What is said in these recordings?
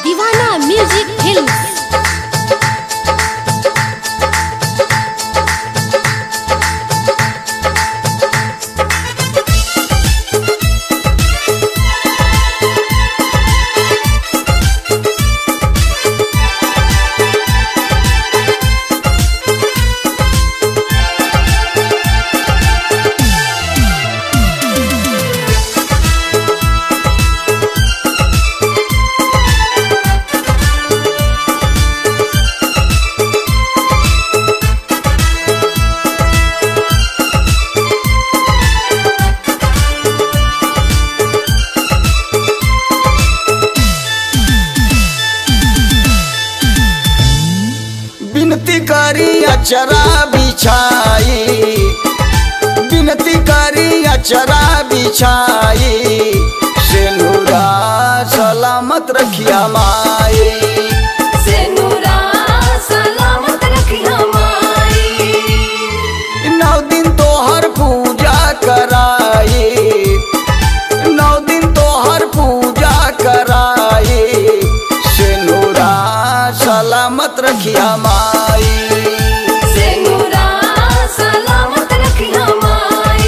दीवाना music films. बिनती करी अचरा बिछाई, बिनती करी अचरा बिछाई, सेनुरा सलामत रखिया माई, सेनुरा सलामत रखिया माई। 9 दिन तोहर पूजा कराई, 9 दिन तोहर पूजा कराई, सेनुरा सलामत रखिया माई, सेनुरा सलामत रखिया माई।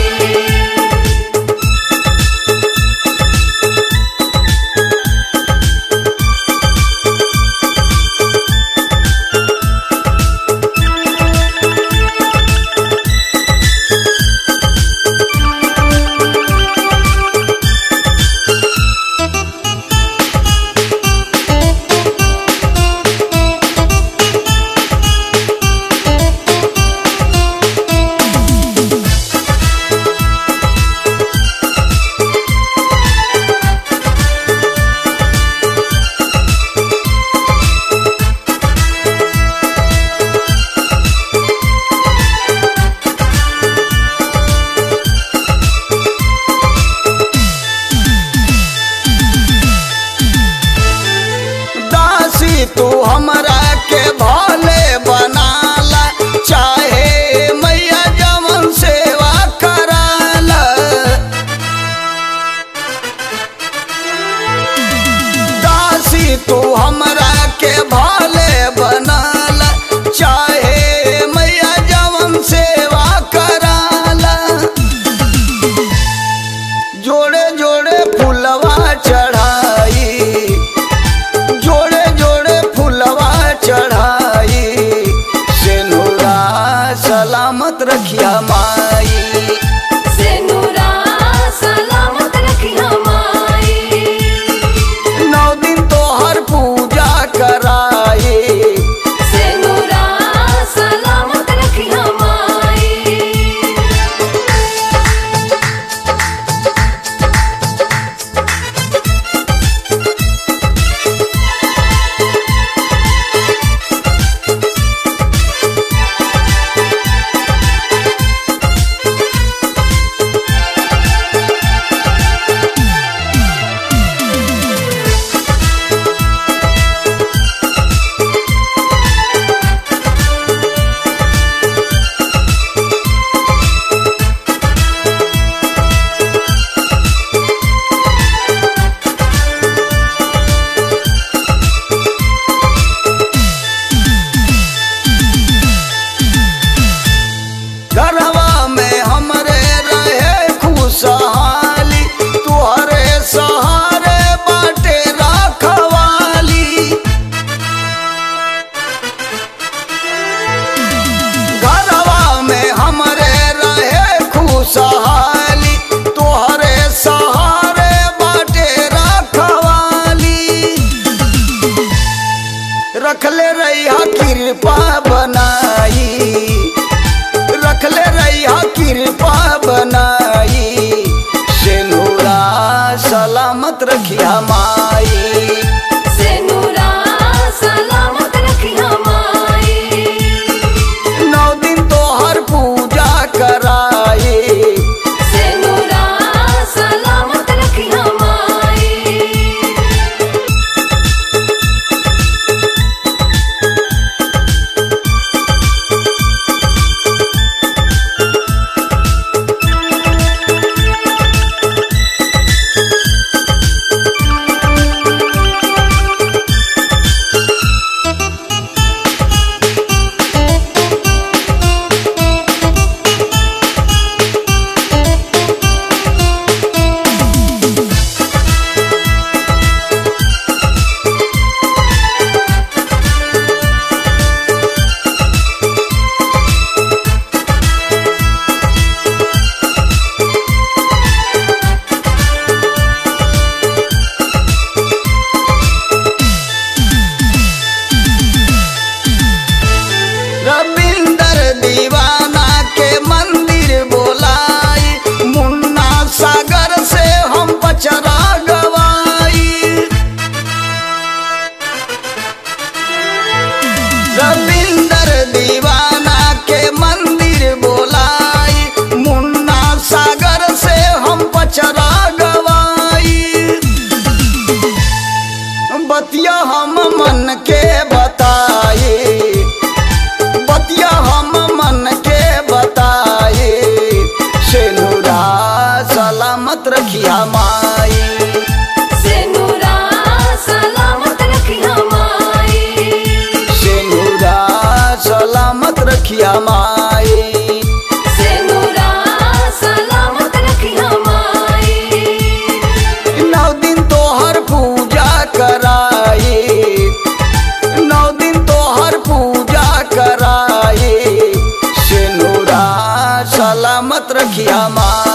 तू हमरा के भले बनाला, चाहे मैया जवन सेवा कराला, दासी तू हमरा के भले बनाला, चाहे मैया जवन सेवा कराला, जोड़े जोड़े फुलवा चढ़ाई, जोड़े जोड़े फुलवा चढ़ाई, सेनुरा सलामत रखिया माई, सेनुरा सलामत रखिया माई। 9 दिन तोहर पूजा कराई, सेनुरा सलामत रखिया माई। घरवा में हमरे रहे खुशहाली, तुहरे सहारे बाटे रखवाली, घरवा में हमरे रहे खुशहाली, तुहरे सहारे बाटे रखवाली, रखले रहिया कृपा बनाई, रखले रहिया कृपा बनाई, सेनुरा सलामत रखिया माई, सेनुरा सलामत रखिया माई। 9 दिन तोहर पूजा कराई, सेनुरा सलामत रखिया माई। रविंदर दीवाना के मंदिर बोलाई, मुन्ना सागर से हम पचरा गवाई। बतिया हम मन के बताए, बतिया हम मन के बताए, सेनुरा सलामत रखिया माई, सेनुरा सलामत रखिया माई, सेनुरा सलामत रखिया माई, सेनुरा सलामत रखिया माई। 9 दिन तोहर पूजा कराए, 9 दिन तोहर पूजा कराए, सेनुरा सलामत रखिया माई।